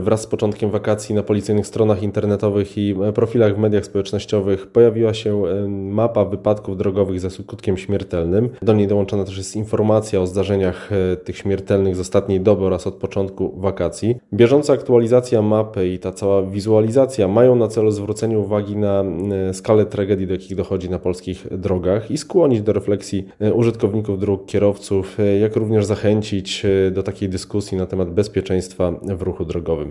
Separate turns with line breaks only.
Wraz z początkiem wakacji na policyjnych stronach internetowych i profilach w mediach społecznościowych pojawiła się mapa wypadków drogowych ze skutkiem śmiertelnym. Do niej dołączona też jest informacja o zdarzeniach tych śmiertelnych z ostatniej doby oraz od początku wakacji. Bieżąca aktualizacja mapy i ta cała wizualizacja mają na celu zwrócenie uwagi na skalę tragedii, do jakich dochodzi na polskich drogach i skłonić do refleksji użytkowników dróg, kierowców, jak również zachęcić do takiej dyskusji na temat bezpieczeństwa w ruchu drogowym.